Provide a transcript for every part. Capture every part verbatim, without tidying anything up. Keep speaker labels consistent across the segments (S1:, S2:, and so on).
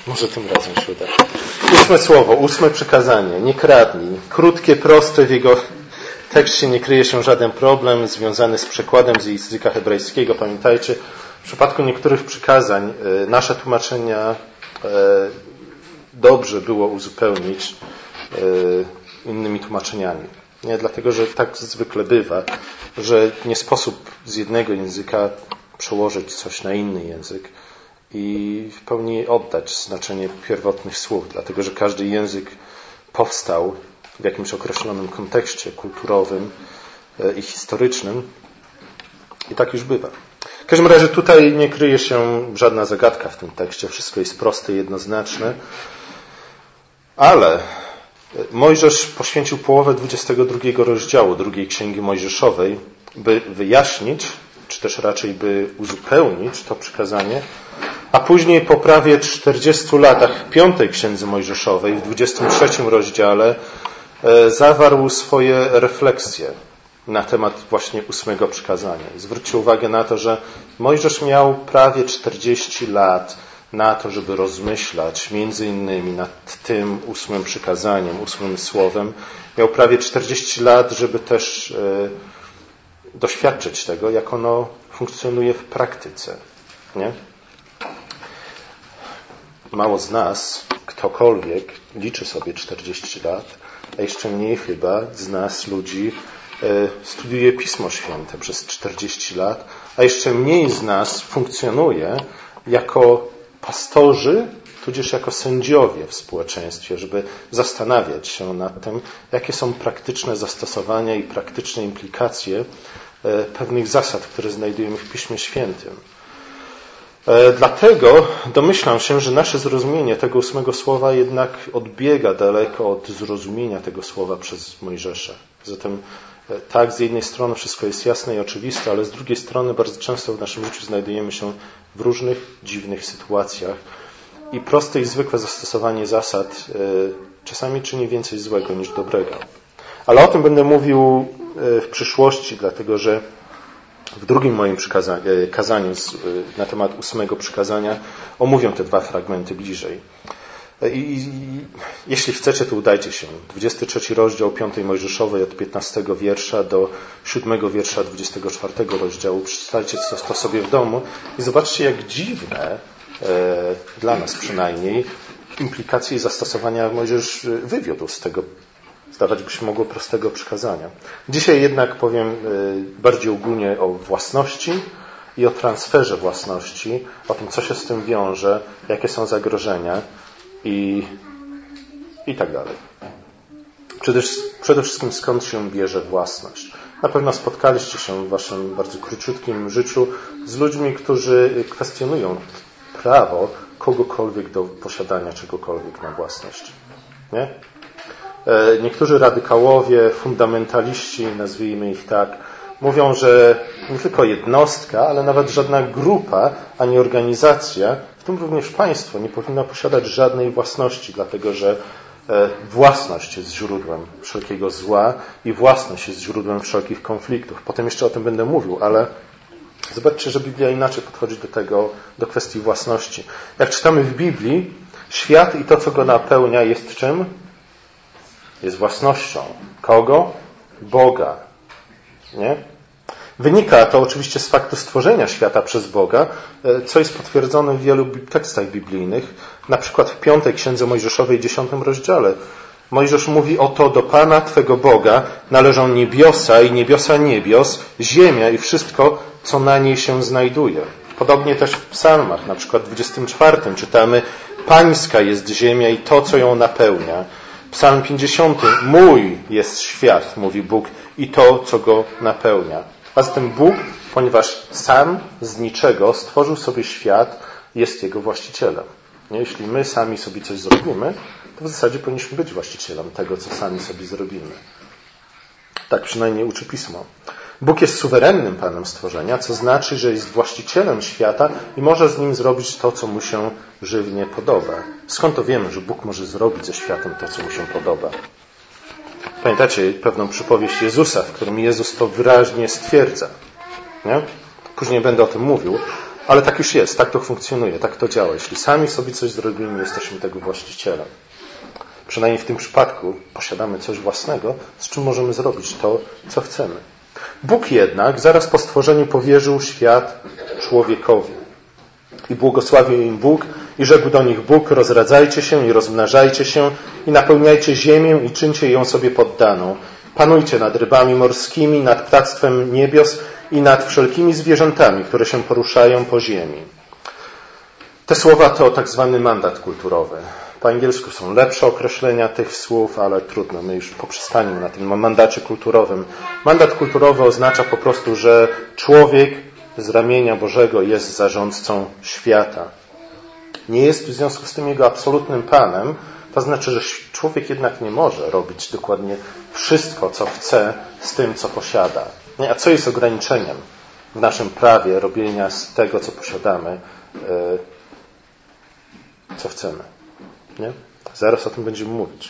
S1: Może tym razem się uda. Ósme słowo, ósme przykazanie. Nie kradnij. Krótkie, proste, w jego tekście nie kryje się żaden problem związany z przekładem z języka hebrajskiego. Pamiętajcie, w przypadku niektórych przykazań nasze tłumaczenia dobrze było uzupełnić innymi tłumaczeniami. Nie, dlatego, że tak zwykle bywa, że nie sposób z jednego języka przełożyć coś na inny język i w pełni oddać znaczenie pierwotnych słów, dlatego, że każdy język powstał w jakimś określonym kontekście kulturowym i historycznym i tak już bywa. W każdym razie tutaj nie kryje się żadna zagadka w tym tekście, wszystko jest proste i jednoznaczne, ale Mojżesz poświęcił połowę dwudziestego drugiego rozdziału drugiej Księgi Mojżeszowej, by wyjaśnić, czy też raczej by uzupełnić to przykazanie, a później po prawie czterdziestu latach piątej Księdze Mojżeszowej w dwudziestym trzecim rozdziale zawarł swoje refleksje na temat właśnie ósmego przykazania. Zwróćcie uwagę na to, że Mojżesz miał prawie czterdzieści lat na to, żeby rozmyślać między innymi nad tym ósmym przykazaniem, ósmym słowem. Miał prawie czterdzieści lat, żeby też e, doświadczyć tego, jak ono funkcjonuje w praktyce. Nie? Mało z nas, ktokolwiek, liczy sobie czterdzieści lat, a jeszcze mniej chyba z nas ludzi e, studiuje Pismo Święte przez czterdzieści lat, a jeszcze mniej z nas funkcjonuje jako pastorzy, tudzież jako sędziowie w społeczeństwie, żeby zastanawiać się nad tym, jakie są praktyczne zastosowania i praktyczne implikacje pewnych zasad, które znajdujemy w Piśmie Świętym. Dlatego domyślam się, że nasze zrozumienie tego ósmego słowa jednak odbiega daleko od zrozumienia tego słowa przez Mojżesza. Zatem tak, z jednej strony wszystko jest jasne i oczywiste, ale z drugiej strony bardzo często w naszym życiu znajdujemy się w różnych dziwnych sytuacjach i proste i zwykłe zastosowanie zasad czasami czyni więcej złego niż dobrego. Ale o tym będę mówił w przyszłości, dlatego że w drugim moim kazaniu na temat ósmego przykazania omówię te dwa fragmenty bliżej. I, i jeśli chcecie, to udajcie się. dwudziesty trzeci rozdział piątej Mojżeszowej od piętnastego wiersza do siódmego wiersza dwudziestego czwartego rozdziału. Przeczytajcie to, to sobie w domu i zobaczcie, jak dziwne, e, dla nas przynajmniej, implikacje i zastosowania Mojżesz wywiódł z tego, zdawać by się mogło, prostego przykazania. Dzisiaj jednak powiem e, bardziej ogólnie o własności i o transferze własności, o tym, co się z tym wiąże, jakie są zagrożenia i, i tak dalej. Przede, przede wszystkim skąd się bierze własność. Na pewno spotkaliście się w waszym bardzo króciutkim życiu z ludźmi, którzy kwestionują prawo kogokolwiek do posiadania czegokolwiek na własność. Nie? Niektórzy radykałowie, fundamentaliści, nazwijmy ich tak, mówią, że nie tylko jednostka, ale nawet żadna grupa, ani organizacja, w tym również państwo, nie powinna posiadać żadnej własności, dlatego że własność jest źródłem wszelkiego zła i własność jest źródłem wszelkich konfliktów. Potem jeszcze o tym będę mówił, ale zobaczcie, że Biblia inaczej podchodzi do tego, do kwestii własności. Jak czytamy w Biblii, świat i to, co go napełnia, jest czym? Jest własnością. Kogo? Boga. Nie? Wynika to oczywiście z faktu stworzenia świata przez Boga, co jest potwierdzone w wielu tekstach biblijnych. Na przykład w piątej Księdze Mojżeszowej, dziesiątym rozdziale. Mojżesz mówi: oto do Pana Twego Boga należą niebiosa i niebiosa niebios, ziemia i wszystko, co na niej się znajduje. Podobnie też w psalmach, na przykład w dwudziestym czwartym czytamy: Pańska jest ziemia i to, co ją napełnia. Psalm pięćdziesiąty. Mój jest świat, mówi Bóg, i to, co go napełnia. A zatem Bóg, ponieważ sam z niczego stworzył sobie świat, jest jego właścicielem. Jeśli my sami sobie coś zrobimy, to w zasadzie powinniśmy być właścicielem tego, co sami sobie zrobimy. Tak przynajmniej uczy Pismo. Bóg jest suwerennym Panem stworzenia, co znaczy, że jest właścicielem świata i może z nim zrobić to, co mu się żywnie podoba. Skąd to wiemy, że Bóg może zrobić ze światem to, co mu się podoba? Pamiętacie pewną przypowieść Jezusa, w którym Jezus to wyraźnie stwierdza. Nie? Później będę o tym mówił, Ale tak już jest, tak to funkcjonuje, tak to działa. Jeśli sami sobie coś zrobimy, jesteśmy tego właścicielem. Przynajmniej w tym przypadku posiadamy coś własnego, z czym możemy zrobić to, co chcemy. Bóg jednak zaraz po stworzeniu powierzył świat człowiekowi. I błogosławił im Bóg i rzekł do nich Bóg: rozradzajcie się i rozmnażajcie się i napełniajcie ziemię i czyńcie ją sobie poddaną. Panujcie nad rybami morskimi, nad ptactwem niebios i nad wszelkimi zwierzętami, które się poruszają po ziemi. Te słowa to tak zwany mandat kulturowy. Po angielsku są lepsze określenia tych słów, ale trudno, my już poprzestaniemy na tym mandacie kulturowym. Mandat kulturowy oznacza po prostu, że człowiek z ramienia Bożego jest zarządcą świata. Nie jest w związku z tym jego absolutnym panem, to znaczy, że człowiek jednak nie może robić dokładnie wszystko, co chce z tym, co posiada. A co jest ograniczeniem w naszym prawie robienia z tego, co posiadamy, co chcemy? Nie? Zaraz o tym będziemy mówić.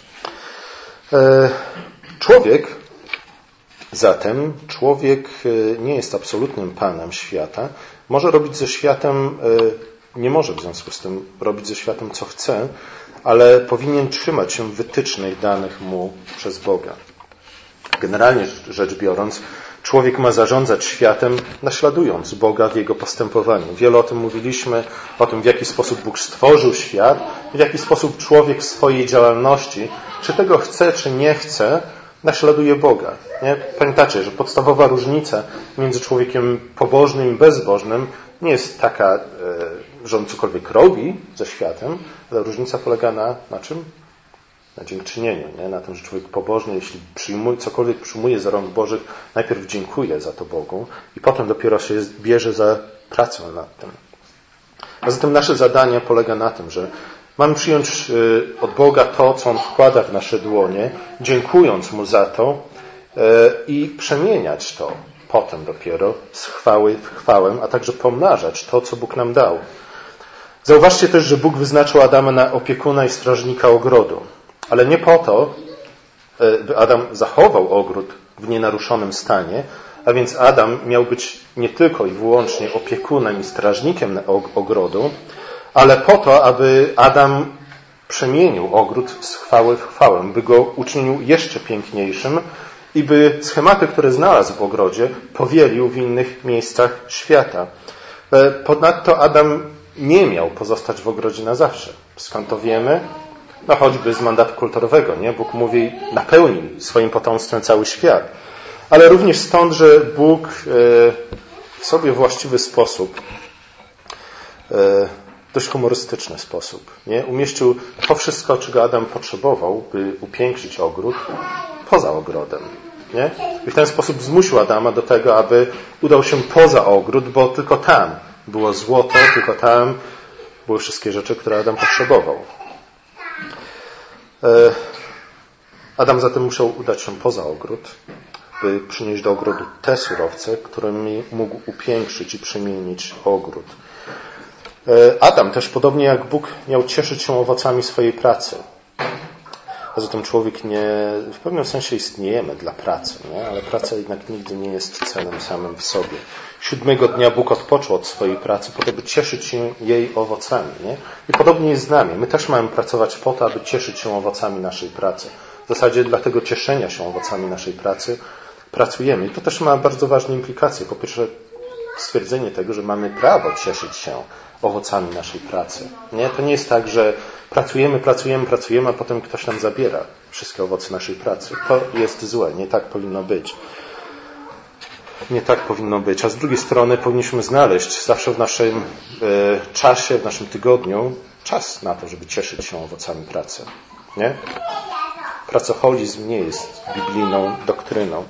S1: Człowiek, zatem, człowiek nie jest absolutnym panem świata. Może robić ze światem, nie może w związku z tym robić ze światem, co chce, ale powinien trzymać się wytycznych danych mu przez Boga. Generalnie rzecz biorąc, człowiek ma zarządzać światem, naśladując Boga w jego postępowaniu. Wiele o tym mówiliśmy, o tym, w jaki sposób Bóg stworzył świat, w jaki sposób człowiek w swojej działalności, czy tego chce, czy nie chce, naśladuje Boga. Nie? Pamiętacie, że podstawowa różnica między człowiekiem pobożnym i bezbożnym nie jest taka, że on cokolwiek robi ze światem, ale różnica polega na, na czym? Na dziękczynieniu, nie? Na tym, że człowiek pobożny, jeśli przyjmuje, cokolwiek przyjmuje z rąk Bożych, najpierw dziękuje za to Bogu i potem dopiero się bierze za pracę nad tym. A zatem nasze zadanie polega na tym, że mamy przyjąć od Boga to, co On wkłada w nasze dłonie, dziękując Mu za to i przemieniać to potem dopiero z chwały w chwałę, a także pomnażać to, co Bóg nam dał. Zauważcie też, że Bóg wyznaczył Adama na opiekuna i strażnika ogrodu. Ale nie po to, by Adam zachował ogród w nienaruszonym stanie, a więc Adam miał być nie tylko i wyłącznie opiekunem i strażnikiem ogrodu, ale po to, aby Adam przemienił ogród z chwały w chwałę, by go uczynił jeszcze piękniejszym i by schematy, które znalazł w ogrodzie, powielił w innych miejscach świata. Ponadto Adam nie miał pozostać w ogrodzie na zawsze. Skąd to wiemy? No choćby z mandatu kulturowego, nie? Bóg mówi, napełnij swoim potomstwem cały świat. Ale również stąd, że Bóg w sobie właściwy sposób, dość humorystyczny sposób, nie? Umieścił to wszystko, czego Adam potrzebował, by upiększyć ogród, poza ogrodem. Nie? I w ten sposób zmusił Adama do tego, aby udał się poza ogród, bo tylko tam było złoto, tylko tam były wszystkie rzeczy, które Adam potrzebował. Adam zatem musiał udać się poza ogród, by przynieść do ogrodu te surowce, którymi mógł upiększyć i przemienić ogród. Adam też, podobnie jak Bóg, miał cieszyć się owocami swojej pracy. A zatem człowiek nie, w pewnym sensie istniejemy dla pracy, nie? Ale praca jednak nigdy nie jest celem samym w sobie. Siódmego dnia Bóg odpoczął od swojej pracy po to, by cieszyć się jej owocami. Nie? I podobnie jest z nami. My też mamy pracować po to, aby cieszyć się owocami naszej pracy. W zasadzie dla tego cieszenia się owocami naszej pracy pracujemy. I to też ma bardzo ważne implikacje. Po pierwsze, stwierdzenie tego, że mamy prawo cieszyć się owocami naszej pracy. Nie? To nie jest tak, że pracujemy, pracujemy, pracujemy, a potem ktoś nam zabiera wszystkie owoce naszej pracy. To jest złe. Nie tak powinno być. Nie tak powinno być. A z drugiej strony powinniśmy znaleźć zawsze w naszym e, czasie, w naszym tygodniu czas na to, żeby cieszyć się owocami pracy. Nie? Pracoholizm nie jest biblijną doktryną.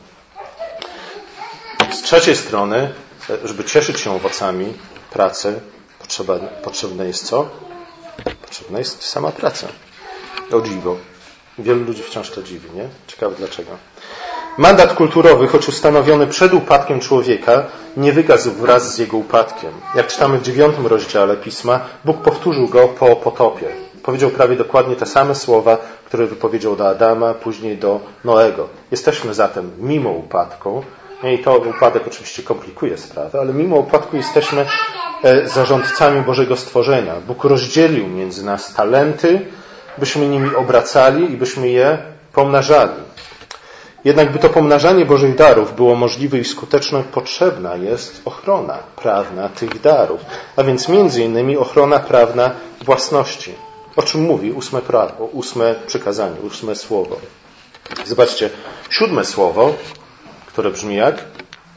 S1: Z trzeciej strony, żeby cieszyć się owocami pracy, potrzeba, potrzebne jest co? Potrzebna jest sama praca. O dziwo. Wielu ludzi wciąż to dziwi, nie? Ciekawe dlaczego. Mandat kulturowy, choć ustanowiony przed upadkiem człowieka, nie wygasł wraz z jego upadkiem. Jak czytamy w dziewiątym rozdziale Pisma, Bóg powtórzył go po potopie. Powiedział prawie dokładnie te same słowa, które wypowiedział do Adama, później do Noego. Jesteśmy zatem mimo upadku, i to upadek oczywiście komplikuje sprawę, ale mimo upadku jesteśmy zarządcami Bożego stworzenia. Bóg rozdzielił między nas talenty, byśmy nimi obracali i byśmy je pomnażali. Jednak by to pomnażanie Bożych darów było możliwe i skuteczne, potrzebna jest ochrona prawna tych darów, a więc między innymi ochrona prawna własności. O czym mówi ósme prawo, ósme przykazanie, ósme słowo. Zobaczcie, siódme słowo, które brzmi jak?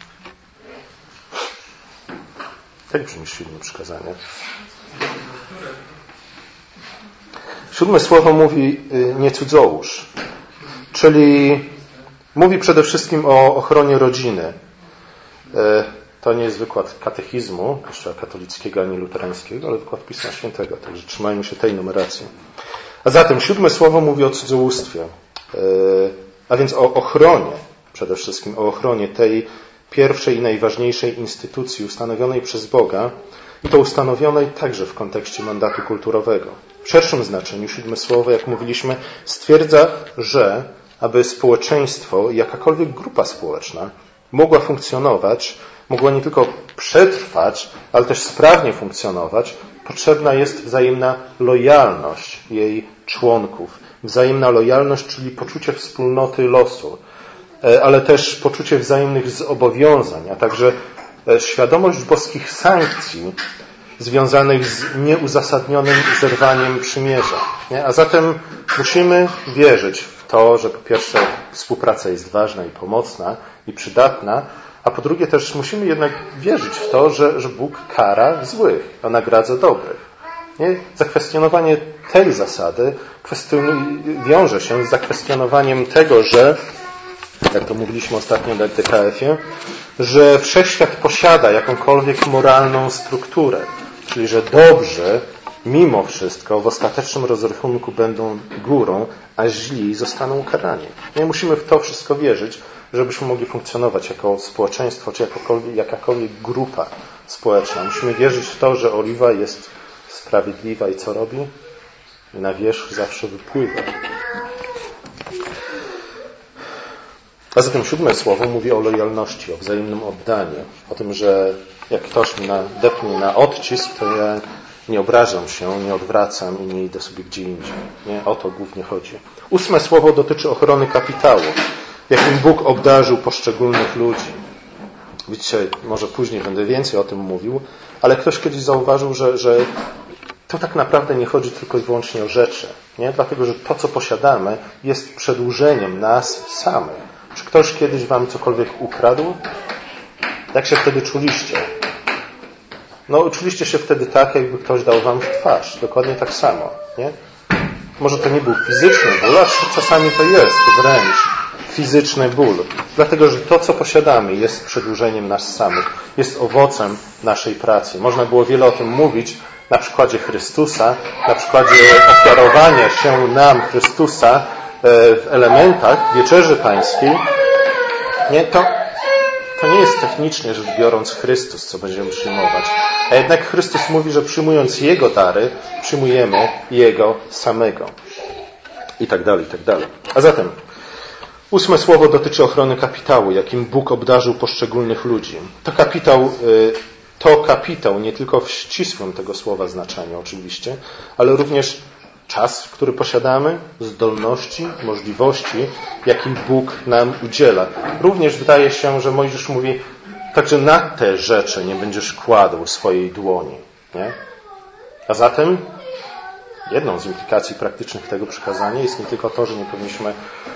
S1: Tak brzmi siódme przykazanie. Siódme słowo mówi nie cudzołóż, czyli mówi przede wszystkim o ochronie rodziny. To nie jest wykład katechizmu, kościoła katolickiego ani luterańskiego, ale wykład Pisma Świętego, także trzymajmy się tej numeracji. A zatem siódme słowo mówi o cudzołóstwie, a więc o ochronie, przede wszystkim o ochronie tej pierwszej i najważniejszej instytucji ustanowionej przez Boga i to ustanowionej także w kontekście mandatu kulturowego. W szerszym znaczeniu siódme słowo, jak mówiliśmy, stwierdza, że aby społeczeństwo, jakakolwiek grupa społeczna mogła funkcjonować, mogła nie tylko przetrwać, ale też sprawnie funkcjonować, potrzebna jest wzajemna lojalność jej członków. Wzajemna lojalność, czyli poczucie wspólnoty losu, ale też poczucie wzajemnych zobowiązań, a także świadomość boskich sankcji związanych z nieuzasadnionym zerwaniem przymierza. Nie? A zatem musimy wierzyć w to, że po pierwsze współpraca jest ważna i pomocna i przydatna, a po drugie też musimy jednak wierzyć w to, że, że Bóg kara złych, a nagradza dobrych. Nie? Zakwestionowanie tej zasady wiąże się z zakwestionowaniem tego, że, jak to mówiliśmy ostatnio na D K F-ie, że wszechświat posiada jakąkolwiek moralną strukturę, czyli że dobrzy mimo wszystko w ostatecznym rozrachunku będą górą, a źli zostaną ukarani. Nie musimy w to wszystko wierzyć, żebyśmy mogli funkcjonować jako społeczeństwo, czy jakakolwiek, jakakolwiek grupa społeczna. Musimy wierzyć w to, że oliwa jest sprawiedliwa i co robi? I na wierzch zawsze wypływa. A zatem siódme słowo mówi o lojalności, o wzajemnym oddaniu. O tym, że jak ktoś mi nadepnie na odcisk, to ja nie obrażam się, nie odwracam i nie idę sobie gdzie indziej. Nie? O to głównie chodzi. Ósme słowo dotyczy ochrony kapitału, jakim Bóg obdarzył poszczególnych ludzi. Widzicie, może później będę więcej o tym mówił, ale ktoś kiedyś zauważył, że, że to tak naprawdę nie chodzi tylko i wyłącznie o rzeczy. Nie? Dlatego, że to, co posiadamy, jest przedłużeniem nas samych. Czy ktoś kiedyś wam cokolwiek ukradł? Jak się wtedy czuliście? No, czuliście się wtedy tak, jakby ktoś dał wam w twarz. Dokładnie tak samo. Nie? Może to nie był fizyczny ból, a czasami to jest wręcz fizyczny ból. Dlatego, że to, co posiadamy, jest przedłużeniem nas samych. Jest owocem naszej pracy. Można było wiele o tym mówić na przykładzie Chrystusa, na przykładzie ofiarowania się nam Chrystusa w elementach Wieczerzy Pańskiej. Nie, to, to nie jest technicznie rzecz biorąc Chrystus, co będziemy przyjmować. A jednak Chrystus mówi, że przyjmując Jego dary, przyjmujemy Jego samego. I tak dalej, i tak dalej. A zatem ósme słowo dotyczy ochrony kapitału, jakim Bóg obdarzył poszczególnych ludzi. To kapitał, to kapitał nie tylko w ścisłym tego słowa znaczeniu oczywiście, ale również czas, który posiadamy, zdolności, możliwości, jakim Bóg nam udziela. Również wydaje się, że Mojżesz mówi, także na te rzeczy nie będziesz kładł swojej dłoni. Nie? A zatem jedną z implikacji praktycznych tego przykazania jest nie tylko to, że nie powinniśmy,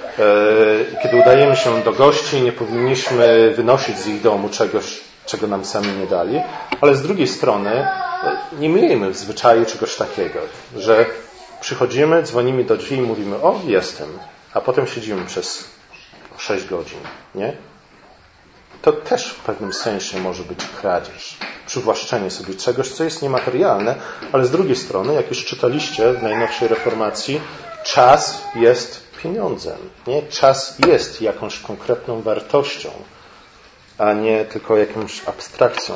S1: e, kiedy udajemy się do gości, nie powinniśmy wynosić z ich domu czegoś, czego nam sami nie dali, ale z drugiej strony nie miejmy w zwyczaju czegoś takiego, że przychodzimy, dzwonimy do drzwi i mówimy, o, jestem, a potem siedzimy przez sześć godzin, nie? To też w pewnym sensie może być kradzież. Przywłaszczenie sobie czegoś, co jest niematerialne, ale z drugiej strony, jak już czytaliście w najnowszej reformacji, czas jest pieniądzem, nie? Czas jest jakąś konkretną wartością, a nie tylko jakąś abstrakcją.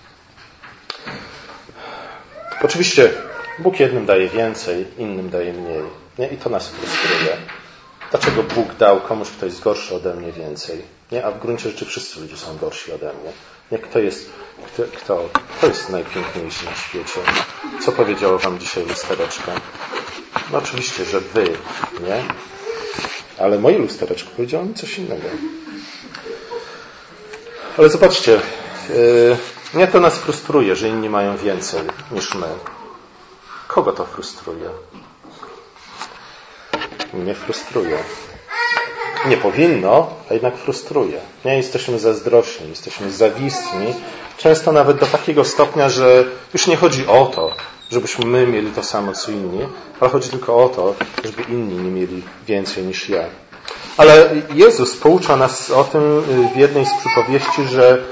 S1: Oczywiście Bóg jednym daje więcej, innym daje mniej. Nie? I to nas frustruje. Dlaczego Bóg dał komuś, kto jest gorszy ode mnie, więcej? Nie? A w gruncie rzeczy wszyscy ludzie są gorsi ode mnie. Nie? Kto jest, kto, kto, kto jest najpiękniejszy na świecie? Co powiedziało wam dzisiaj lustereczko? No oczywiście, że wy, nie? Ale moje lustereczko powiedziało mi coś innego. Ale zobaczcie, yy, mnie to nas frustruje, że inni mają więcej niż my. Kogo to frustruje? Mnie frustruje. Nie powinno, a jednak frustruje. Nie jesteśmy zazdrośni, jesteśmy zawistni. Często nawet do takiego stopnia, że już nie chodzi o to, żebyśmy my mieli to samo co inni, ale chodzi tylko o to, żeby inni nie mieli więcej niż ja. Ale Jezus poucza nas o tym w jednej z przypowieści, że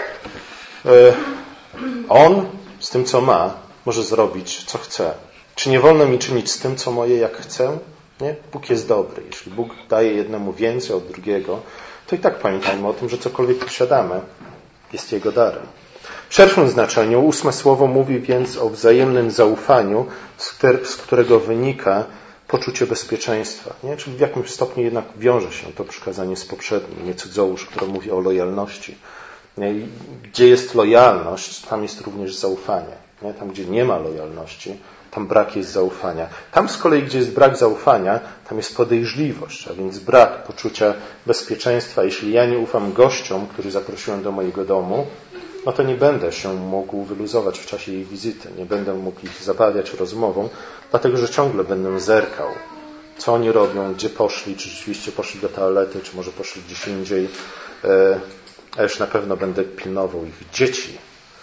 S1: On z tym, co ma, może zrobić, co chce. Czy nie wolno mi czynić z tym, co moje, jak chcę? Nie? Bóg jest dobry. Jeśli Bóg daje jednemu więcej od drugiego, to i tak pamiętajmy o tym, że cokolwiek posiadamy, jest Jego darem. W szerszym znaczeniu ósme słowo mówi więc o wzajemnym zaufaniu, z którego wynika poczucie bezpieczeństwa. Nie? Czyli w jakimś stopniu jednak wiąże się to przykazanie z poprzednim, nie cudzołóż, które mówi o lojalności. Nie? Gdzie jest lojalność, tam jest również zaufanie. Nie? Tam, gdzie nie ma lojalności, tam brak jest zaufania. Tam z kolei, gdzie jest brak zaufania, tam jest podejrzliwość, a więc brak poczucia bezpieczeństwa. Jeśli ja nie ufam gościom, których zaprosiłem do mojego domu, no to nie będę się mógł wyluzować w czasie jej wizyty. Nie będę mógł ich zabawiać rozmową, dlatego że ciągle będę zerkał, co oni robią, gdzie poszli, czy rzeczywiście poszli do toalety, czy może poszli gdzieś indziej. A już na pewno będę pilnował ich dzieci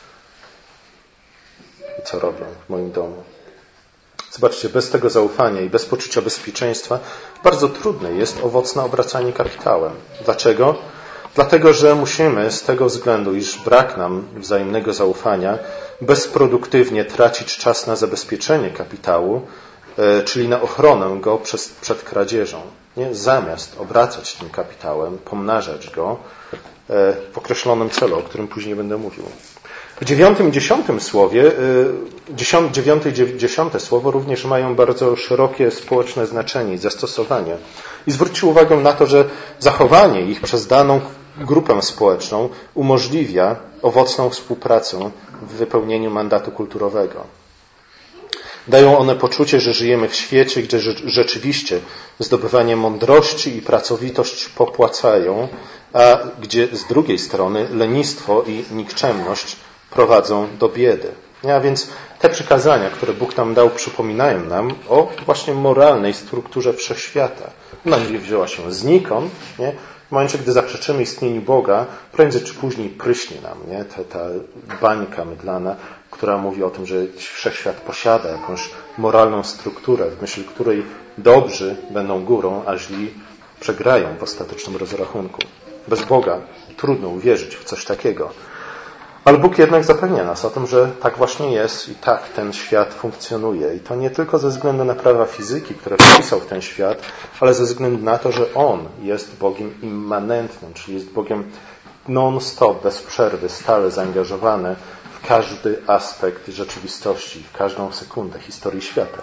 S1: i co robią w moim domu. Zobaczcie, bez tego zaufania i bez poczucia bezpieczeństwa bardzo trudne jest owocne obracanie kapitałem. Dlaczego? Dlatego, że musimy z tego względu, iż brak nam wzajemnego zaufania, bezproduktywnie tracić czas na zabezpieczenie kapitału, czyli na ochronę go przez, przed kradzieżą. Nie? Zamiast obracać tym kapitałem, pomnażać go w określonym celu, o którym później będę mówił. W dziewiątym i dziesiątym słowie, dziewiąte i dziesiąte słowo również mają bardzo szerokie społeczne znaczenie i zastosowanie. I zwróćcie uwagę na to, że zachowanie ich przez daną grupę społeczną umożliwia owocną współpracę w wypełnieniu mandatu kulturowego. Dają one poczucie, że żyjemy w świecie, gdzie rzeczywiście zdobywanie mądrości i pracowitość popłacają, a gdzie z drugiej strony lenistwo i nikczemność prowadzą do biedy. A więc te przykazania, które Bóg nam dał, przypominają nam o właśnie moralnej strukturze wszechświata. Ona nie wzięła się znikąd. Nie? W momencie, gdy zaprzeczymy istnieniu Boga, prędzej czy później pryśnie nam nie? Ta, ta bańka mydlana, która mówi o tym, że wszechświat posiada jakąś moralną strukturę, w myśl której dobrzy będą górą, a źli przegrają w ostatecznym rozrachunku. Bez Boga trudno uwierzyć w coś takiego. Ale Bóg jednak zapewnia nas o tym, że tak właśnie jest i tak ten świat funkcjonuje. I to nie tylko ze względu na prawa fizyki, które wpisał w ten świat, ale ze względu na to, że On jest Bogiem immanentnym, czyli jest Bogiem non-stop, bez przerwy, stale zaangażowany w każdy aspekt rzeczywistości, w każdą sekundę historii świata.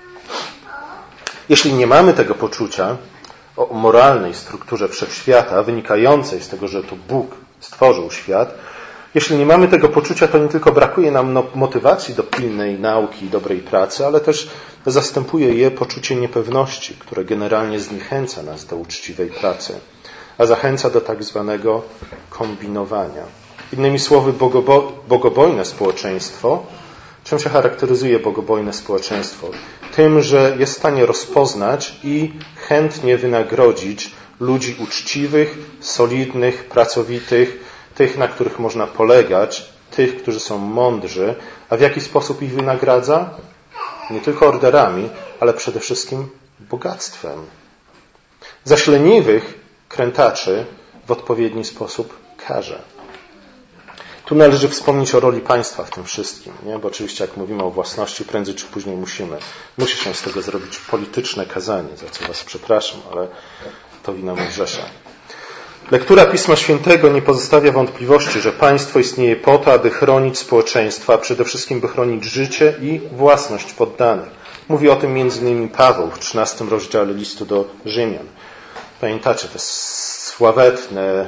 S1: Jeśli nie mamy tego poczucia o moralnej strukturze wszechświata, wynikającej z tego, że to Bóg stworzył świat, jeśli nie mamy tego poczucia, to nie tylko brakuje nam motywacji do pilnej nauki i dobrej pracy, ale też zastępuje je poczucie niepewności, które generalnie zniechęca nas do uczciwej pracy, a zachęca do tak zwanego kombinowania. Innymi słowy, bogobo- bogobojne społeczeństwo, czym się charakteryzuje bogobojne społeczeństwo? Tym, że jest w stanie rozpoznać i chętnie wynagrodzić ludzi uczciwych, solidnych, pracowitych, tych, na których można polegać, tych, którzy są mądrzy. A w jaki sposób ich wynagradza? Nie tylko orderami, ale przede wszystkim bogactwem. Zaś leniwych krętaczy w odpowiedni sposób karze. Tu należy wspomnieć o roli państwa w tym wszystkim, nie? Bo oczywiście jak mówimy o własności, prędzej czy później musimy. Musi się z tego zrobić polityczne kazanie, za co Was przepraszam, ale to wina Mojżesza. Lektura Pisma Świętego nie pozostawia wątpliwości, że państwo istnieje po to, aby chronić społeczeństwo, a przede wszystkim by chronić życie i własność poddanych. Mówi o tym między innymi Paweł w trzynastym rozdziale listu do Rzymian. Pamiętacie te sławetne e,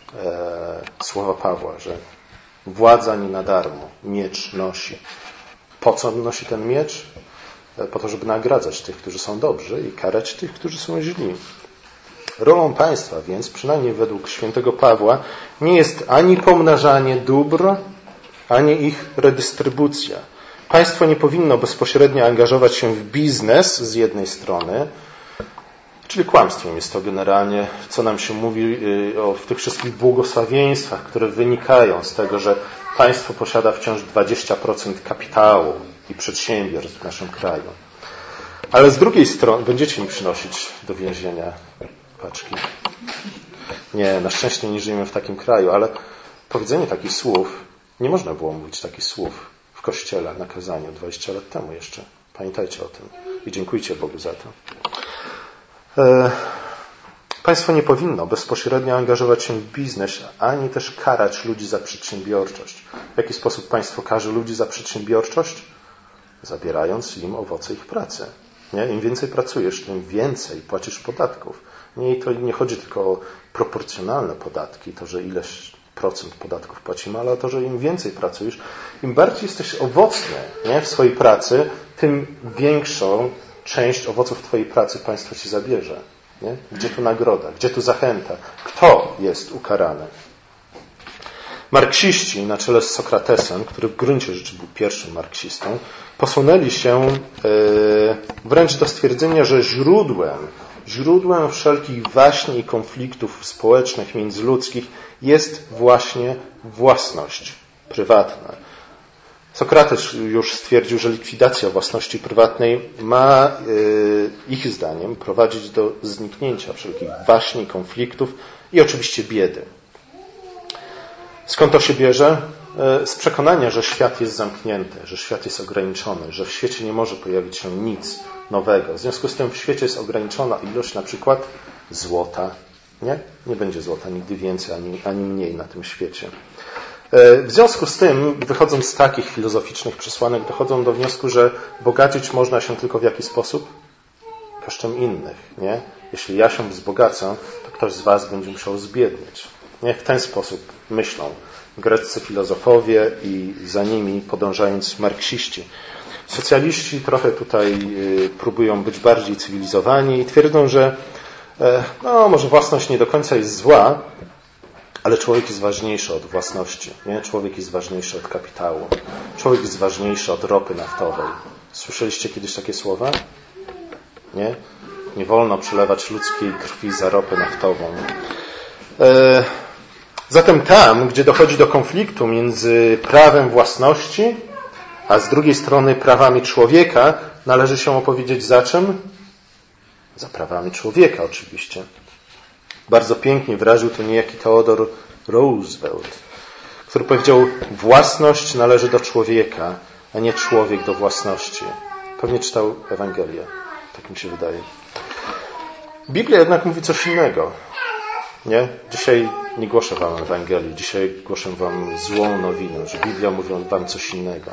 S1: słowa Pawła, że władza nie na darmo, miecz nosi. Po co nosi ten miecz? Po to, żeby nagradzać tych, którzy są dobrzy i karać tych, którzy są źli. Rolą państwa więc, przynajmniej według świętego Pawła, nie jest ani pomnażanie dóbr, ani ich redystrybucja. Państwo nie powinno bezpośrednio angażować się w biznes z jednej strony, czyli kłamstwem jest to generalnie, co nam się mówi o w tych wszystkich błogosławieństwach, które wynikają z tego, że państwo posiada wciąż dwadzieścia procent kapitału i przedsiębiorstw w naszym kraju. Ale z drugiej strony będziecie mi przynosić do więzienia paczki. Nie, na szczęście nie żyjemy w takim kraju, ale powiedzenie takich słów, nie można było mówić takich słów w kościele na kazaniu dwadzieścia lat temu jeszcze. Pamiętajcie o tym i dziękujcie Bogu za to. E, państwo nie powinno bezpośrednio angażować się w biznes, ani też karać ludzi za przedsiębiorczość. W jaki sposób państwo karze ludzi za przedsiębiorczość? Zabierając im owoce ich pracy. Nie? Im więcej pracujesz, tym więcej płacisz podatków. Nie, to nie chodzi tylko o proporcjonalne podatki, to, że ileś procent podatków płacimy, ale o to, że im więcej pracujesz, im bardziej jesteś owocny, nie? w swojej pracy, tym większą część owoców twojej pracy państwo ci zabierze. Nie? Gdzie tu nagroda? Gdzie tu zachęta? Kto jest ukarany? Marksiści na czele z Sokratesem, który w gruncie rzeczy był pierwszym marksistą, posunęli się wręcz do stwierdzenia, że źródłem, źródłem wszelkich waśni i konfliktów społecznych, międzyludzkich jest właśnie własność prywatna. Sokrates już stwierdził, że likwidacja własności prywatnej ma, ich zdaniem, prowadzić do zniknięcia wszelkich waśni, konfliktów i oczywiście biedy. Skąd to się bierze? Z przekonania, że świat jest zamknięty, że świat jest ograniczony, że w świecie nie może pojawić się nic nowego. W związku z tym w świecie jest ograniczona ilość na przykład złota. Nie? Nie będzie złota nigdy więcej, ani, ani mniej na tym świecie. W związku z tym, wychodząc z takich filozoficznych przesłanek, dochodzą do wniosku, że bogacić można się tylko w jaki sposób? Kosztem innych. Nie? Jeśli ja się wzbogacę, to ktoś z was będzie musiał zbiednieć. Nie? W ten sposób myślą greccy filozofowie i za nimi podążając marksiści. Socjaliści trochę tutaj próbują być bardziej cywilizowani i twierdzą, że no, może własność nie do końca jest zła, ale człowiek jest ważniejszy od własności. Nie? Człowiek jest ważniejszy od kapitału. Człowiek jest ważniejszy od ropy naftowej. Słyszeliście kiedyś takie słowa? Nie? Nie wolno przelewać ludzkiej krwi za ropę naftową. E, zatem tam, gdzie dochodzi do konfliktu między prawem własności, a z drugiej strony prawami człowieka, należy się opowiedzieć za czym? Za prawami człowieka oczywiście. Bardzo pięknie wyraził to niejaki Theodore Roosevelt, który powiedział, własność należy do człowieka, a nie człowiek do własności. Pewnie czytał Ewangelię, tak mi się wydaje. Biblia jednak mówi coś innego. Nie? Dzisiaj nie głoszę wam Ewangelii, dzisiaj głoszę wam złą nowinę, że Biblia mówi wam coś innego.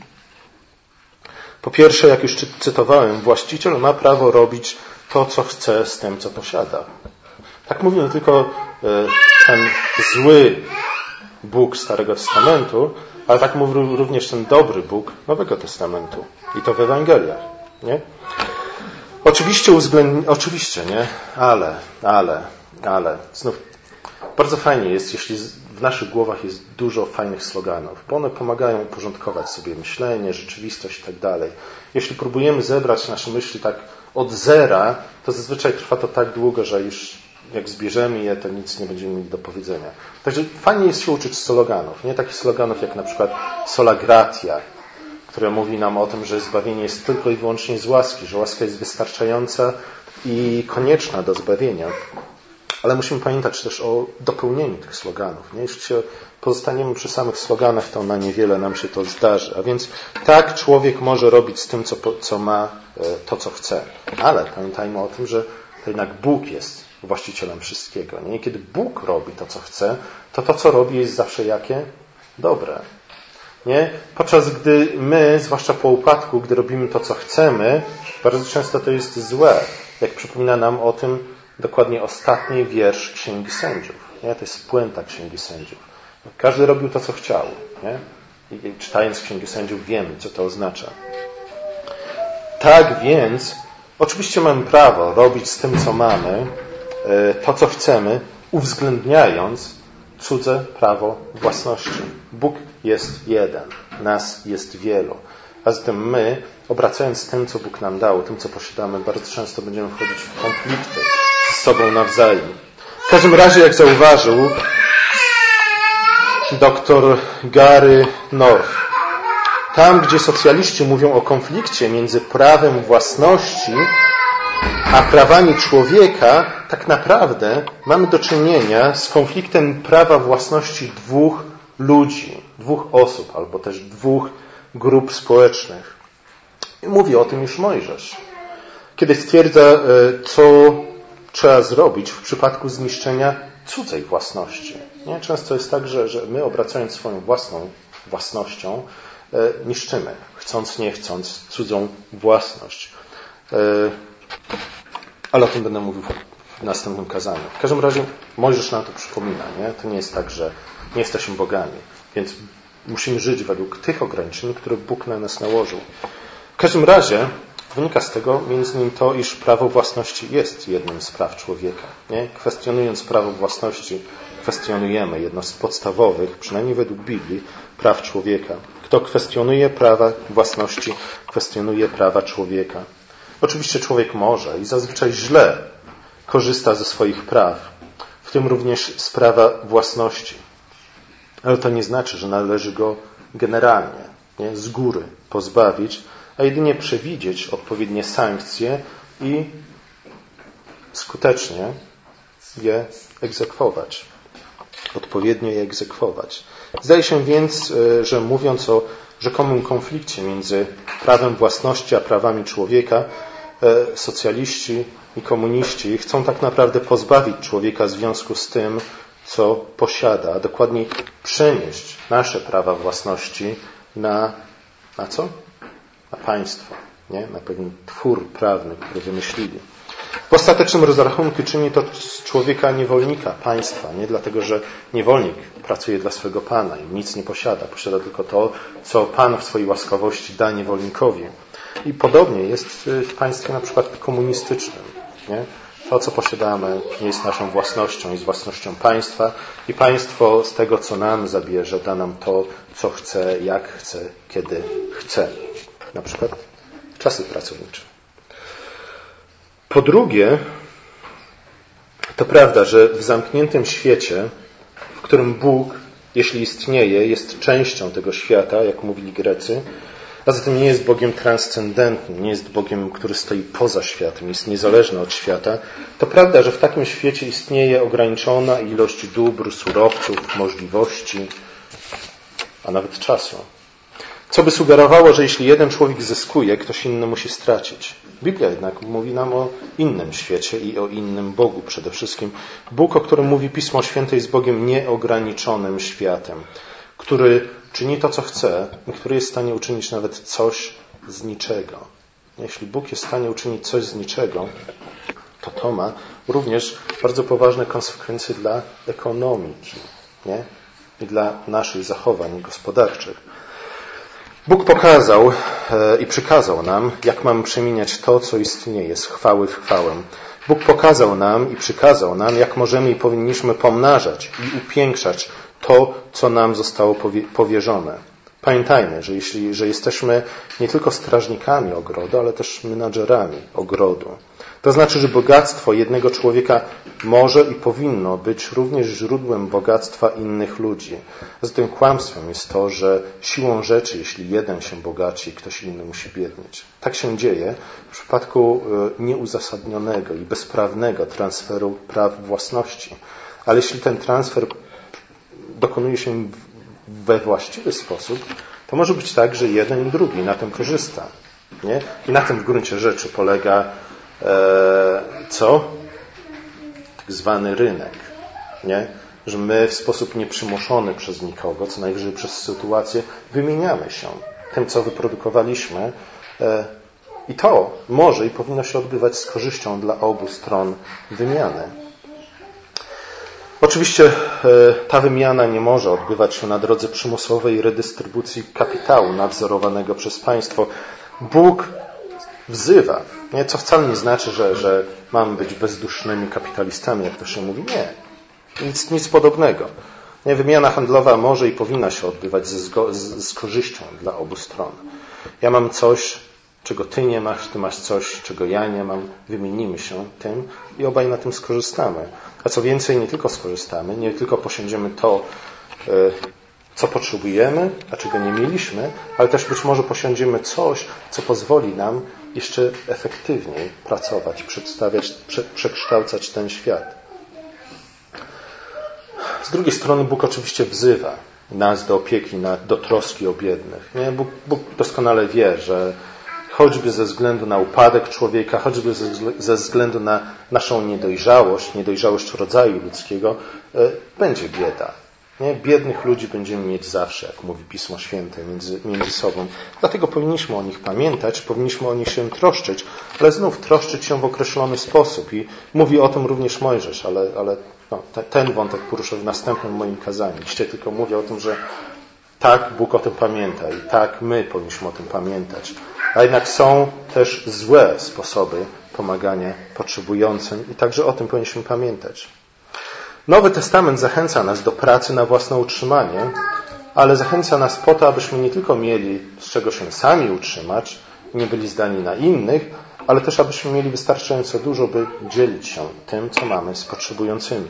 S1: Po pierwsze, jak już cytowałem, właściciel ma prawo robić to, co chce z tym, co posiada. Tak mówił tylko ten zły Bóg Starego Testamentu, ale tak mówił również ten dobry Bóg Nowego Testamentu. I to w Ewangeliach. Nie? Oczywiście uwzględni... Oczywiście, nie? Ale, ale, ale. Znów bardzo fajnie jest, jeśli w naszych głowach jest dużo fajnych sloganów, bo one pomagają uporządkować sobie myślenie, rzeczywistość i tak dalej. Jeśli próbujemy zebrać nasze myśli tak od zera, to zazwyczaj trwa to tak długo, że już jak zbierzemy je, to nic nie będziemy mieli do powiedzenia. Także fajnie jest się uczyć sloganów. Nie takich sloganów jak na przykład sola gratia, które mówi nam o tym, że zbawienie jest tylko i wyłącznie z łaski, że łaska jest wystarczająca i konieczna do zbawienia. Ale musimy pamiętać też o dopełnieniu tych sloganów. Nie? Jeśli się pozostaniemy przy samych sloganach, to na niewiele nam się to zdarzy. A więc tak człowiek może robić z tym, co, co ma, to, co chce. Ale pamiętajmy o tym, że to jednak Bóg jest właścicielem wszystkiego. Nie? I kiedy Bóg robi to, co chce, to to, co robi, jest zawsze jakie? Dobre. Nie? Podczas gdy my, zwłaszcza po upadku, gdy robimy to, co chcemy, bardzo często to jest złe. Jak przypomina nam o tym dokładnie ostatni wiersz Księgi Sędziów. Nie? To jest puenta Księgi Sędziów. Każdy robił to, co chciał. Nie? I czytając Księgę Sędziów wiemy, co to oznacza. Tak więc, oczywiście mamy prawo robić z tym, co mamy, to, co chcemy, uwzględniając cudze prawo własności. Bóg jest jeden, nas jest wielu. A zatem my, obracając tym, co Bóg nam dał, tym, co posiadamy, bardzo często będziemy wchodzić w konflikty z sobą nawzajem. W każdym razie, jak zauważył doktor Gary North, tam, gdzie socjaliści mówią o konflikcie między prawem własności a prawami człowieka, tak naprawdę mamy do czynienia z konfliktem prawa własności dwóch ludzi, dwóch osób, albo też dwóch grup społecznych. I mówi o tym już Mojżesz, kiedy stwierdza, co trzeba zrobić w przypadku zniszczenia cudzej własności. Nie? Często jest tak, że, że my, obracając swoją własną własnością, niszczymy, chcąc, nie chcąc, cudzą własność. Ale o tym będę mówił w następnym kazaniu. W każdym razie Mojżesz nam to przypomina. Nie? To nie jest tak, że nie jesteśmy bogami. Więc musimy żyć według tych ograniczeń, które Bóg na nas nałożył. W każdym razie wynika z tego między innymi to, iż prawo własności jest jednym z praw człowieka. Nie? Kwestionując prawo własności, kwestionujemy jedno z podstawowych, przynajmniej według Biblii, praw człowieka. Kto kwestionuje prawa własności, kwestionuje prawa człowieka. Oczywiście człowiek może i zazwyczaj źle korzysta ze swoich praw, w tym również z prawa własności. Ale to nie znaczy, że należy go generalnie, nie, z góry pozbawić, a jedynie przewidzieć odpowiednie sankcje i skutecznie je egzekwować. Odpowiednio je egzekwować. Zdaje się więc, że mówiąc o rzekomym konflikcie między prawem własności a prawami człowieka, socjaliści i komuniści chcą tak naprawdę pozbawić człowieka związku z tym, co posiada, a dokładniej przenieść nasze prawa własności na, na co? Na państwo, nie? Na pewien twór prawny, który wymyślili. W ostatecznym rozrachunku czyni to z człowieka niewolnika państwa, nie? Dlatego, że niewolnik pracuje dla swego Pana i nic nie posiada. Posiada tylko to, co Pan w swojej łaskawości da niewolnikowi. I podobnie jest w państwie na przykład komunistycznym. Nie? To, co posiadamy, nie jest naszą własnością, jest własnością państwa i państwo z tego, co nam zabierze, da nam to, co chce, jak chce, kiedy chce. Na przykład czasy pracownicze. Po drugie, to prawda, że w zamkniętym świecie, w którym Bóg, jeśli istnieje, jest częścią tego świata, jak mówili Grecy, a zatem nie jest Bogiem transcendentnym, nie jest Bogiem, który stoi poza światem, jest niezależny od świata, to prawda, że w takim świecie istnieje ograniczona ilość dóbr, surowców, możliwości, a nawet czasu. Co by sugerowało, że jeśli jeden człowiek zyskuje, ktoś inny musi stracić. Biblia jednak mówi nam o innym świecie i o innym Bogu przede wszystkim. Bóg, o którym mówi Pismo Święte, jest Bogiem nieograniczonym światem, który czyni to, co chce i który jest w stanie uczynić nawet coś z niczego. Jeśli Bóg jest w stanie uczynić coś z niczego, to to ma również bardzo poważne konsekwencje dla ekonomiki, nie? I dla naszych zachowań gospodarczych. Bóg pokazał i przykazał nam, jak mamy przemieniać to, co istnieje, z chwały w chwałę. Bóg pokazał nam i przykazał nam, jak możemy i powinniśmy pomnażać i upiększać to, co nam zostało powierzone. Pamiętajmy, że, jeśli, że jesteśmy nie tylko strażnikami ogrodu, ale też menadżerami ogrodu. To znaczy, że bogactwo jednego człowieka może i powinno być również źródłem bogactwa innych ludzi. Zatem kłamstwem jest to, że siłą rzeczy, jeśli jeden się bogaci, ktoś inny musi biednieć. Tak się dzieje w przypadku nieuzasadnionego i bezprawnego transferu praw własności. Ale jeśli ten transfer dokonuje się we właściwy sposób, to może być tak, że jeden i drugi na tym korzysta. Nie? I na tym w gruncie rzeczy polega e, co? Tak zwany rynek. Nie? Że my w sposób nieprzymuszony przez nikogo, co najwyżej przez sytuację, wymieniamy się tym, co wyprodukowaliśmy, e, I to może i powinno się odbywać z korzyścią dla obu stron wymiany. Oczywiście ta wymiana nie może odbywać się na drodze przymusowej redystrybucji kapitału nadzorowanego przez państwo. Bóg wzywa, nie? Co wcale nie znaczy, że, że mamy być bezdusznymi kapitalistami, jak to się mówi. Nie. Nic, nic podobnego. Nie? Wymiana handlowa może i powinna się odbywać ze, z, z korzyścią dla obu stron. Ja mam coś, czego ty nie masz, ty masz coś, czego ja nie mam. Wymienimy się tym i obaj na tym skorzystamy. A co więcej, nie tylko skorzystamy, nie tylko posiądziemy to, co potrzebujemy, a czego nie mieliśmy, ale też być może posiądziemy coś, co pozwoli nam jeszcze efektywniej pracować, przedstawiać, prze, przekształcać ten świat. Z drugiej strony Bóg oczywiście wzywa nas do opieki, do troski o biednych. Nie? Bóg, Bóg doskonale wie, że choćby ze względu na upadek człowieka, choćby ze, ze względu na naszą niedojrzałość, niedojrzałość rodzaju ludzkiego, e, będzie bieda. Nie? Biednych ludzi będziemy mieć zawsze, jak mówi Pismo Święte, między, między sobą. Dlatego powinniśmy o nich pamiętać, powinniśmy o nich się troszczyć, ale znów troszczyć się w określony sposób. I mówi o tym również Mojżesz, ale, ale no, te, ten wątek poruszę w następnym moim kazaniu. Dzisiaj tylko mówię o tym, że tak, Bóg o tym pamięta i tak my powinniśmy o tym pamiętać. A jednak są też złe sposoby pomagania potrzebującym i także o tym powinniśmy pamiętać. Nowy Testament zachęca nas do pracy na własne utrzymanie, ale zachęca nas po to, abyśmy nie tylko mieli z czego się sami utrzymać, nie byli zdani na innych, ale też abyśmy mieli wystarczająco dużo, by dzielić się tym, co mamy z potrzebującymi.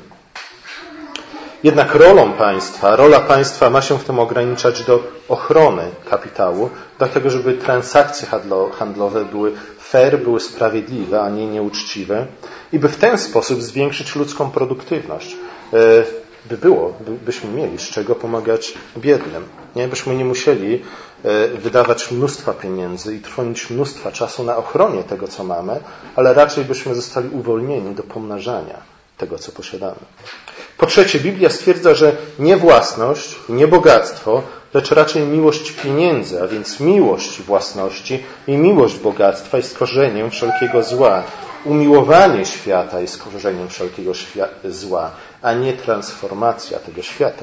S1: Jednak rolą państwa, rola państwa ma się w tym ograniczać do ochrony kapitału, dlatego żeby transakcje handlowe były fair, były sprawiedliwe, a nie nieuczciwe i by w ten sposób zwiększyć ludzką produktywność. By było, by, byśmy mieli z czego pomagać biednym. Nie? Byśmy nie musieli wydawać mnóstwa pieniędzy i trwonić mnóstwa czasu na ochronie tego, co mamy, ale raczej byśmy zostali uwolnieni do pomnażania tego, co posiadamy. Po trzecie, Biblia stwierdza, że nie własność, nie bogactwo, lecz raczej miłość pieniędzy, a więc miłość własności i miłość bogactwa jest korzeniem wszelkiego zła. Umiłowanie świata jest korzeniem wszelkiego zła, a nie transformacja tego świata.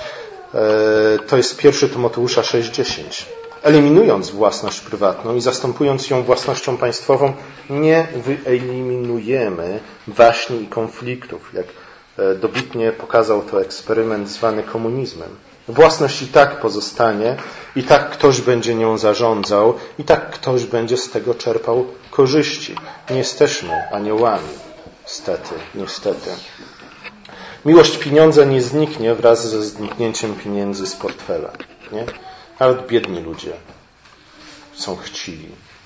S1: To jest pierwszy Tymoteusza sześć dziesięć. Eliminując własność prywatną i zastępując ją własnością państwową, nie wyeliminujemy waśni i konfliktów, jak dobitnie pokazał to eksperyment zwany komunizmem. Własność i tak pozostanie, i tak ktoś będzie nią zarządzał, i tak ktoś będzie z tego czerpał korzyści. Nie jesteśmy aniołami. Niestety, niestety. Miłość pieniądza nie zniknie wraz ze zniknięciem pieniędzy z portfela. Nie? Nawet biedni ludzie są chciwi.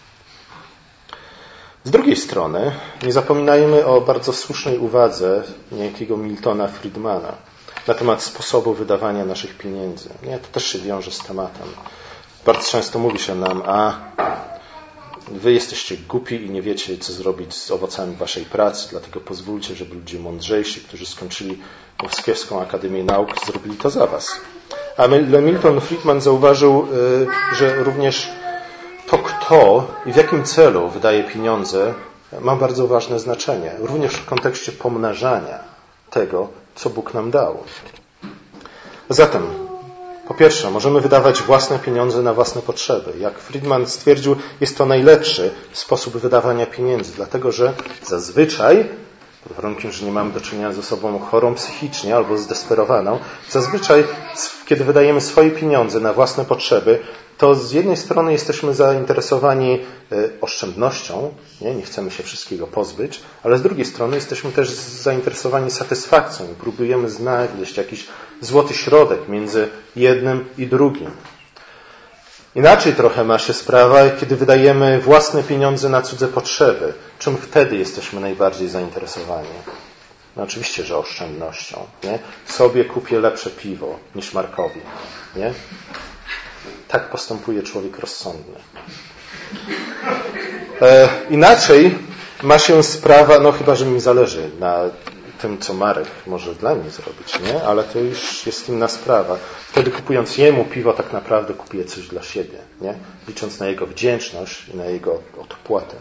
S1: Z drugiej strony nie zapominajmy o bardzo słusznej uwadze niejakiego Miltona Friedmana na temat sposobu wydawania naszych pieniędzy. Nie, to też się wiąże z tematem. Bardzo często mówi się nam, a wy jesteście głupi i nie wiecie, co zrobić z owocami waszej pracy, dlatego pozwólcie, żeby ludzie mądrzejsi, którzy skończyli Moskiewską Akademię Nauk, zrobili to za was. A Milton Friedman zauważył, że również to, kto i w jakim celu wydaje pieniądze, ma bardzo ważne znaczenie. Również w kontekście pomnażania tego, co Bóg nam dał. Zatem, po pierwsze, możemy wydawać własne pieniądze na własne potrzeby. Jak Friedman stwierdził, jest to najlepszy sposób wydawania pieniędzy, dlatego że zazwyczaj, pod warunkiem, że nie mamy do czynienia z osobą chorą psychicznie albo zdesperowaną, zazwyczaj, kiedy wydajemy swoje pieniądze na własne potrzeby, to z jednej strony jesteśmy zainteresowani oszczędnością, nie? nie chcemy się wszystkiego pozbyć, ale z drugiej strony jesteśmy też zainteresowani satysfakcją i próbujemy znaleźć jakiś złoty środek między jednym i drugim. Inaczej trochę ma się sprawa, kiedy wydajemy własne pieniądze na cudze potrzeby. Czym wtedy jesteśmy najbardziej zainteresowani? No oczywiście, że oszczędnością. Nie? Sobie kupię lepsze piwo niż Markowi. Nie? Tak postępuje człowiek rozsądny. E, inaczej ma się sprawa, no chyba, że mi zależy na tym, co Marek może dla mnie zrobić, nie? Ale to już jest inna sprawa. Wtedy kupując jemu piwo, tak naprawdę kupuję coś dla siebie, nie? Licząc na jego wdzięczność i na jego odpłatę.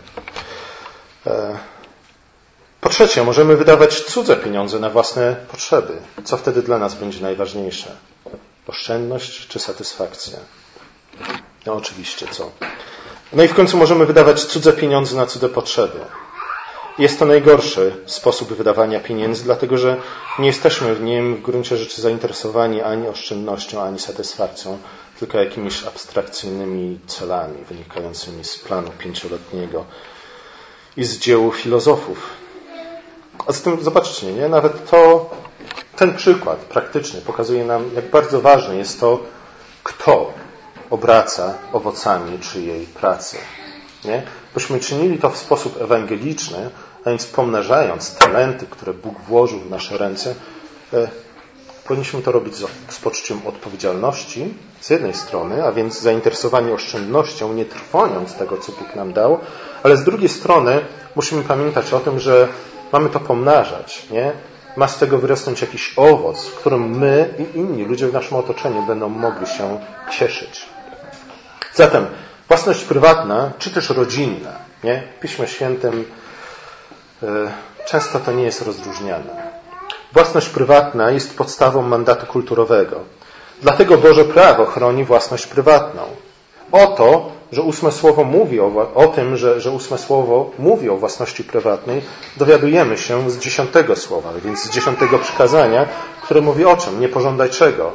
S1: Po trzecie, możemy wydawać cudze pieniądze na własne potrzeby. Co wtedy dla nas będzie najważniejsze? Oszczędność czy satysfakcja? No oczywiście, co? No i w końcu możemy wydawać cudze pieniądze na cudze potrzeby. Jest to najgorszy sposób wydawania pieniędzy, dlatego że nie jesteśmy w nim w gruncie rzeczy zainteresowani ani oszczędnością, ani satysfakcją, tylko jakimiś abstrakcyjnymi celami wynikającymi z planu pięcioletniego i z dzieł filozofów. A zatem zobaczcie, nie? Nawet to, ten przykład praktyczny pokazuje nam, jak bardzo ważne jest to, kto obraca owocami czyjej pracy. Nie? Bośmy czynili to w sposób ewangeliczny, a więc pomnażając talenty, które Bóg włożył w nasze ręce, e, powinniśmy to robić z, z poczuciem odpowiedzialności z jednej strony, a więc zainteresowani oszczędnością, nie trwoniąc tego, co Bóg nam dał, ale z drugiej strony musimy pamiętać o tym, że mamy to pomnażać. Nie? Ma z tego wyrosnąć jakiś owoc, którym my i inni ludzie w naszym otoczeniu będą mogli się cieszyć. Zatem własność prywatna, czy też rodzinna, nie? W Piśmie Świętym y, często to nie jest rozróżniane. Własność prywatna jest podstawą mandatu kulturowego. Dlatego Boże prawo chroni własność prywatną. O to, że ósme słowo mówi o, o tym, że, że ósme słowo mówi o własności prywatnej, dowiadujemy się z dziesiątego słowa, więc z dziesiątego przykazania, które mówi o czym? Nie pożądaj czego?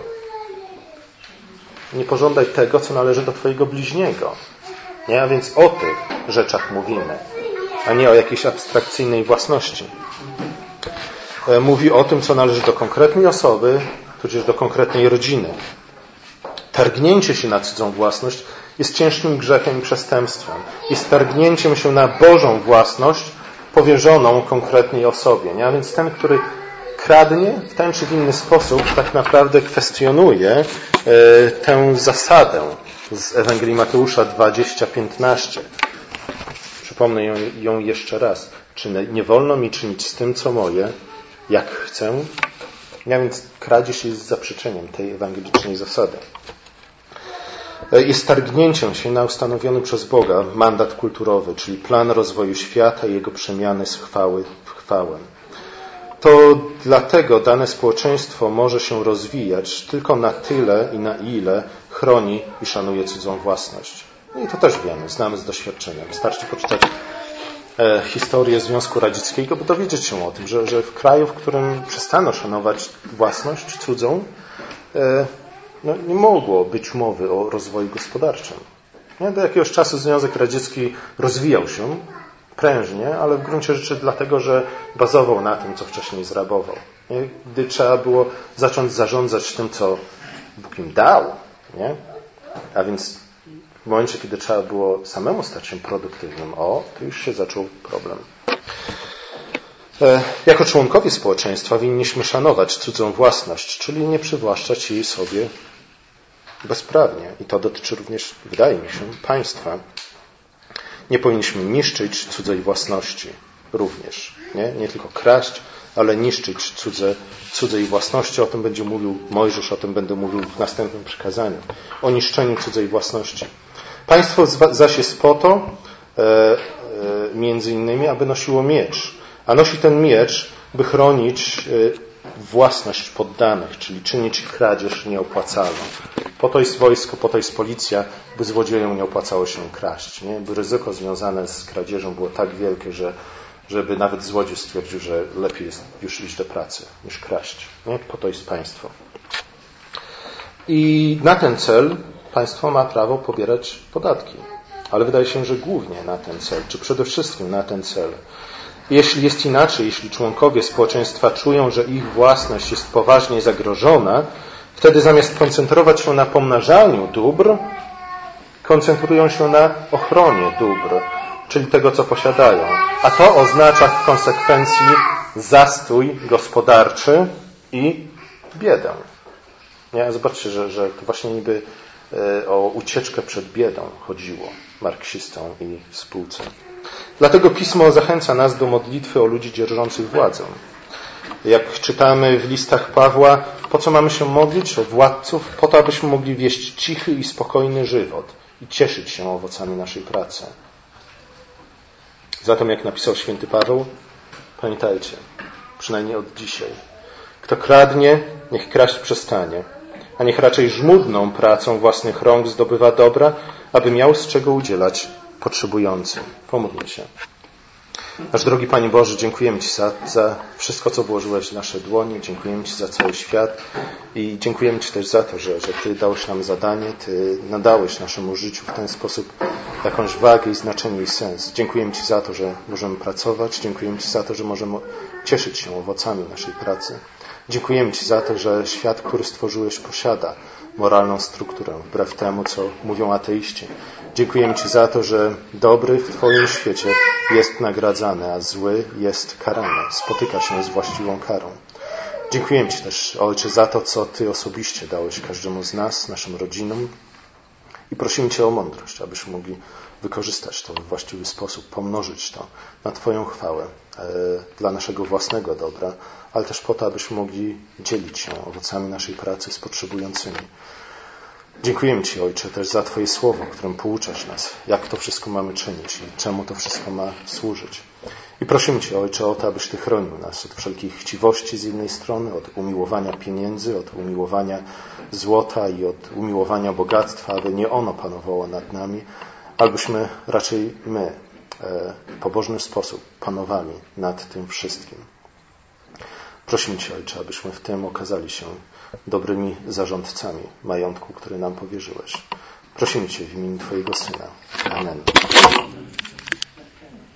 S1: Nie pożądaj tego, co należy do twojego bliźniego. Nie? A więc o tych rzeczach mówimy, a nie o jakiejś abstrakcyjnej własności. Mówi o tym, co należy do konkretnej osoby, tudzież do konkretnej rodziny. Targnięcie się na cudzą własność jest ciężkim grzechem i przestępstwem. Jest targnięciem się na Bożą własność powierzoną konkretnej osobie. Nie? A więc ten, który kradnie w ten czy w inny sposób, tak naprawdę kwestionuje e, tę zasadę z Ewangelii Mateusza dwadzieścia piętnaście. Przypomnę ją, ją jeszcze raz. Czy nie wolno mi czynić z tym, co moje, jak chcę? A więc kradzież jest zaprzeczeniem tej ewangelicznej zasady. Jest targnięciem się na ustanowiony przez Boga mandat kulturowy, czyli plan rozwoju świata i jego przemiany z chwały w chwałę. To dlatego dane społeczeństwo może się rozwijać tylko na tyle i na ile chroni i szanuje cudzą własność. I to też wiemy, znamy z doświadczenia. Wystarczy poczytać e, historię Związku Radzieckiego, by dowiedzieć się o tym, że, że w kraju, w którym przestano szanować własność cudzą, e, no, nie mogło być mowy o rozwoju gospodarczym. Nie? Do jakiegoś czasu Związek Radziecki rozwijał się prężnie, ale w gruncie rzeczy dlatego, że bazował na tym, co wcześniej zrabował. Nie? Gdy trzeba było zacząć zarządzać tym, co Bóg im dał, nie? A więc w momencie, kiedy trzeba było samemu stać się produktywnym, o, to już się zaczął problem. E, jako członkowie społeczeństwa winniśmy szanować cudzą własność, czyli nie przywłaszczać jej sobie bezprawnie. I to dotyczy również, wydaje mi się, państwa. Nie powinniśmy niszczyć cudzej własności również. Nie, nie tylko kraść, ale niszczyć cudze, cudzej własności. O tym będzie mówił Mojżesz, o tym będę mówił w następnym przykazaniu. O niszczeniu cudzej własności. Państwo zaś jest po to, e, e, między innymi, aby nosiło miecz. A nosi ten miecz, by chronić e, własność poddanych, czyli czynić kradzież nieopłacalną. Po to jest wojsko, po to jest policja, by złodziejom nie opłacało się kraść. Nie? By ryzyko związane z kradzieżą było tak wielkie, że żeby nawet złodziej stwierdził, że lepiej jest już iść do pracy niż kraść. Nie? Po to jest państwo. I na ten cel państwo ma prawo pobierać podatki. Ale wydaje się, że głównie na ten cel, czy przede wszystkim na ten cel. Jeśli jest inaczej, jeśli członkowie społeczeństwa czują, że ich własność jest poważnie zagrożona, wtedy zamiast koncentrować się na pomnażaniu dóbr, koncentrują się na ochronie dóbr, czyli tego, co posiadają. A to oznacza w konsekwencji zastój gospodarczy i biedę. Nie? Zobaczcie, że, że to właśnie niby o ucieczkę przed biedą chodziło marksistom i spółce. Dlatego Pismo zachęca nas do modlitwy o ludzi dzierżących władzę. Jak czytamy w listach Pawła, po co mamy się modlić o władców? Po to, abyśmy mogli wieść cichy i spokojny żywot i cieszyć się owocami naszej pracy. Zatem, jak napisał święty Paweł, pamiętajcie, przynajmniej od dzisiaj, kto kradnie, niech kraść przestanie, a niech raczej żmudną pracą własnych rąk zdobywa dobra, aby miał z czego udzielać potrzebującym. Pomódlmy się. Nasz drogi Panie Boże, dziękujemy Ci za, za wszystko, co włożyłeś w nasze dłonie. Dziękujemy Ci za cały świat i dziękujemy Ci też za to, że, że Ty dałeś nam zadanie, Ty nadałeś naszemu życiu w ten sposób jakąś wagę i znaczenie i sens. Dziękujemy Ci za to, że możemy pracować. Dziękujemy Ci za to, że możemy cieszyć się owocami naszej pracy. Dziękujemy Ci za to, że świat, który stworzyłeś, posiada moralną strukturę, wbrew temu, co mówią ateiści. Dziękujemy Ci za to, że dobry w Twoim świecie jest nagradzany, a zły jest karany, spotyka się z właściwą karą. Dziękujemy Ci też, Ojcze, za to, co Ty osobiście dałeś każdemu z nas, naszym rodzinom i prosimy Cię o mądrość, abyśmy mogli wykorzystać to w właściwy sposób, pomnożyć to na Twoją chwałę, e, dla naszego własnego dobra, ale też po to, abyśmy mogli dzielić się owocami naszej pracy z potrzebującymi. Dziękujemy Ci, Ojcze, też za Twoje słowo, którym pouczasz nas, jak to wszystko mamy czynić i czemu to wszystko ma służyć. I prosimy Cię, Ojcze, o to, abyś Ty chronił nas od wszelkich chciwości z jednej strony, od umiłowania pieniędzy, od umiłowania złota i od umiłowania bogactwa, aby nie ono panowało nad nami, abyśmy raczej my w pobożny sposób panowali nad tym wszystkim. Prosimy Cię, Ojcze, abyśmy w tym okazali się dobrymi zarządcami majątku, który nam powierzyłeś. Prosimy Cię w imieniu Twojego Syna. Amen.